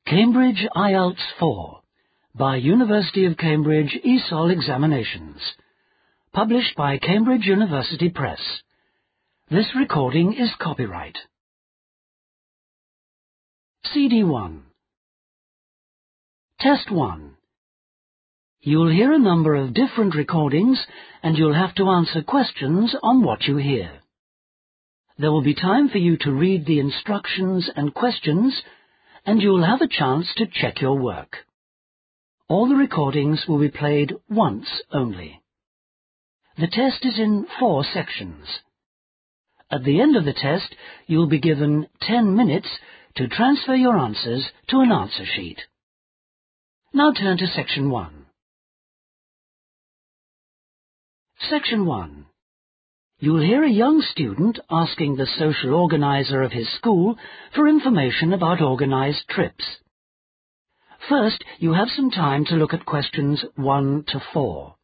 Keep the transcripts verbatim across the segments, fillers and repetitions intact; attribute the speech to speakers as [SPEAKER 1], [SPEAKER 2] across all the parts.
[SPEAKER 1] Cambridge I E L T S four by University of Cambridge E S O L Examinations. Published by Cambridge University Press. This recording is copyright. C D one. Test one. You'll hear a number of different recordings and you'll have to answer questions on what you hear. There will be time for you to read the instructions and questions, and you'll have a chance to check your work. All the recordings will be played once only. The test is in four sections. At the end of the test, you'll be given ten minutes to transfer your answers to an answer sheet. Now turn to Section one. Section one. You'll hear a young student asking the social organizer of his school for information about organized trips. First, you have some time to look at questions one to four.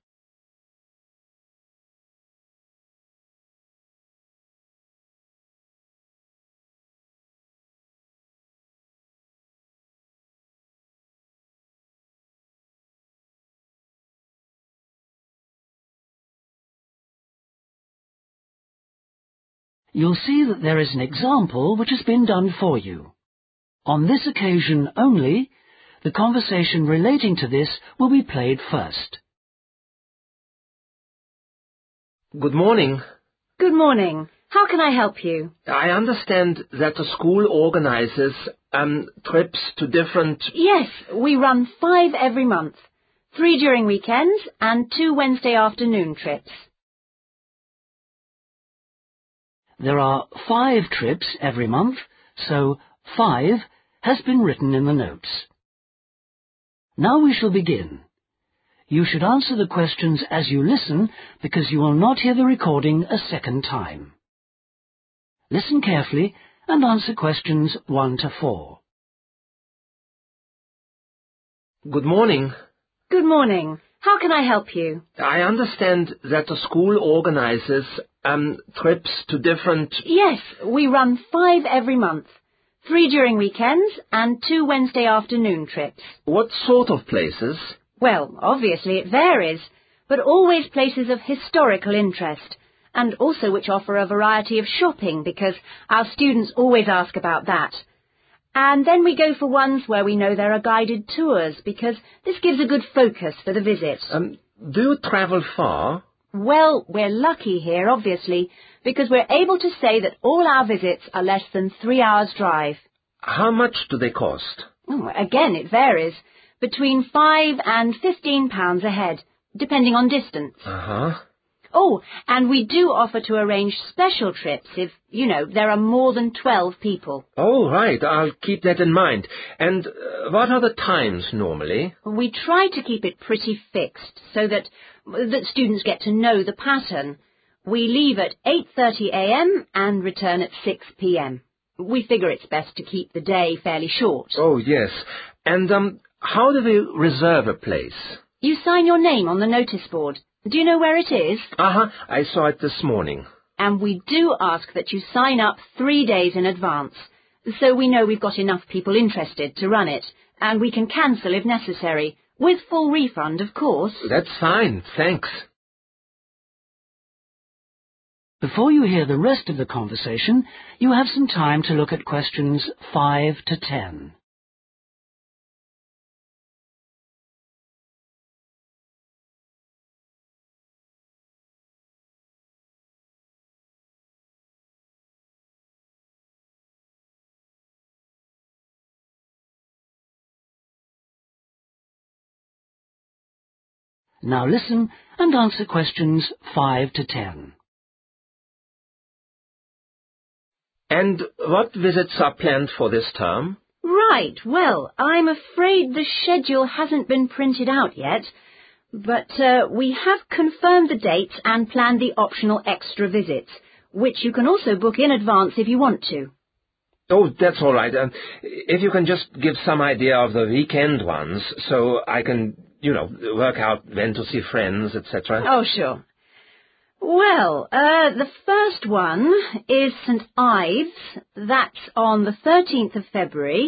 [SPEAKER 1] You'll see that there is an example which has been done for you. On this occasion only, the conversation relating to this will be played first.
[SPEAKER 2] Good morning.
[SPEAKER 3] Good morning. How can I help you?
[SPEAKER 2] I understand that the school organizes um, trips to different...
[SPEAKER 3] Yes, we run five every month. Three during weekends and two Wednesday afternoon trips.
[SPEAKER 1] There are five trips every month, so five has been written in the notes. Now we shall begin. You should answer the questions as you listen because you will not hear the recording a second time. Listen carefully and answer questions one to four.
[SPEAKER 2] Good morning.
[SPEAKER 3] Good morning. How can I help you?
[SPEAKER 2] I understand that the school organizes um, trips to different...
[SPEAKER 3] Yes, we run five every month. Three during weekends and two Wednesday afternoon trips.
[SPEAKER 2] What sort of places?
[SPEAKER 3] Well, obviously it varies, but always places of historical interest, and also which offer a variety of shopping because our students always ask about that. And then we go for ones where we know there are guided tours because this gives a good focus for the visit.
[SPEAKER 2] Um, do you travel far?
[SPEAKER 3] Well, we're lucky here, obviously, because we're able to say that all our visits are less than three hours' drive.
[SPEAKER 2] How much do they cost?
[SPEAKER 3] Oh, again, it varies. Between five and fifteen pounds a head, depending on distance.
[SPEAKER 2] Uh-huh.
[SPEAKER 3] Oh, and we do offer to arrange special trips if, you know, there are more than twelve people.
[SPEAKER 2] Oh, right. I'll keep that in mind. And uh, what are the times normally?
[SPEAKER 3] We try to keep it pretty fixed so that, that students get to know the pattern. We leave at eight thirty a m and return at six p m We figure it's best to keep the day fairly short.
[SPEAKER 2] Oh, yes. And um, how do we reserve a place?
[SPEAKER 3] You sign your name on the notice board. Do you know where it is?
[SPEAKER 2] Uh-huh. I saw it this morning.
[SPEAKER 3] And we do ask that you sign up three days in advance, so we know we've got enough people interested to run it, and we can cancel if necessary, with full refund, of course.
[SPEAKER 2] That's fine, thanks.
[SPEAKER 1] Before you hear the rest of the conversation, you have some time to look at questions five to ten. Now listen and answer questions five to ten.
[SPEAKER 2] And what visits are planned for this term?
[SPEAKER 3] Right, well, I'm afraid the schedule hasn't been printed out yet, but uh, we have confirmed the dates and planned the optional extra visits, which you can also book in advance if you want to.
[SPEAKER 2] Oh, that's all right. Um, if you can just give some idea of the weekend ones, so I can, you know, work out when to see friends, et cetera.
[SPEAKER 3] Oh, sure. Well, uh, the first one is Saint Ives. That's on the thirteenth of February,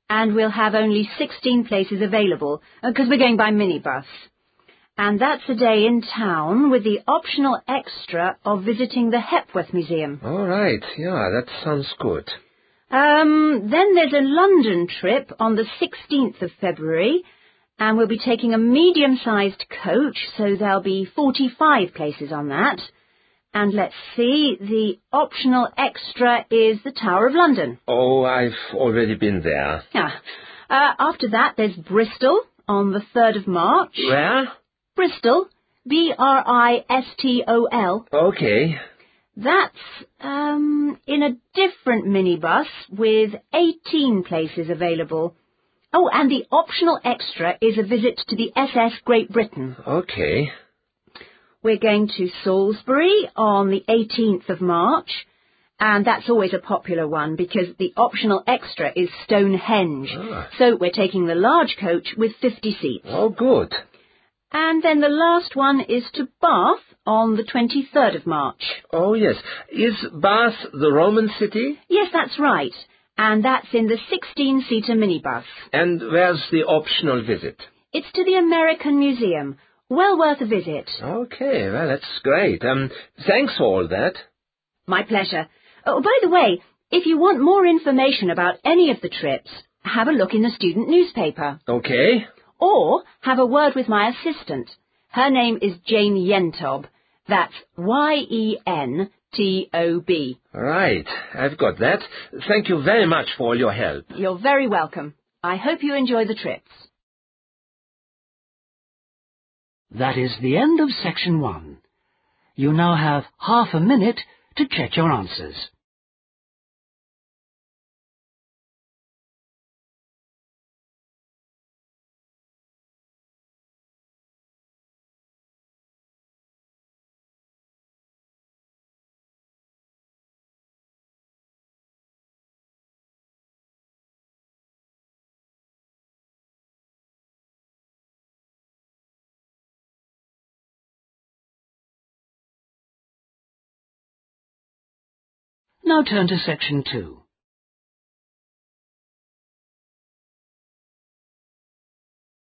[SPEAKER 3] and we'll have only sixteen places available, because we're going by minibus. And that's a day in town with the optional extra of visiting the Hepworth Museum.
[SPEAKER 2] All right, yeah, that sounds good.
[SPEAKER 3] Um, then there's a London trip on the sixteenth of February, and we'll be taking a medium-sized coach, so there'll be forty-five places on that. And let's see, the optional extra is the Tower of London.
[SPEAKER 2] Oh, I've already been there.
[SPEAKER 3] Yeah. Uh, after that, there's Bristol on the third of March.
[SPEAKER 2] Where?
[SPEAKER 3] Bristol. B R I S T O L.
[SPEAKER 2] Okay.
[SPEAKER 3] That's, um, in a different minibus with eighteen places available. Oh, and the optional extra is a visit to the S S Great Britain.
[SPEAKER 2] Okay.
[SPEAKER 3] We're going to Salisbury on the eighteenth of March, and that's always a popular one because the optional extra is Stonehenge.
[SPEAKER 2] Ah.
[SPEAKER 3] So we're taking the large coach with fifty seats.
[SPEAKER 2] Oh, good.
[SPEAKER 3] And then the last one is to Bath on the twenty-third of March.
[SPEAKER 2] Oh, yes. Is Bath the Roman city?
[SPEAKER 3] Yes, that's right. And that's in the sixteen-seater minibus.
[SPEAKER 2] And where's the optional visit?
[SPEAKER 3] It's to the American Museum. Well worth a visit.
[SPEAKER 2] Okay, well, that's great. Um, thanks for all that.
[SPEAKER 3] My pleasure. Oh, by the way, if you want more information about any of the trips, have a look in the student newspaper.
[SPEAKER 2] Okay.
[SPEAKER 3] Or have a word with my assistant. Her name is Jane Yentob. That's Y E N T O B.
[SPEAKER 2] Right, I've got that. Thank you very much for all your help.
[SPEAKER 3] You're very welcome. I hope you enjoy the trips.
[SPEAKER 1] That is the end of section one. You now have half a minute to check your answers. Now turn to section two.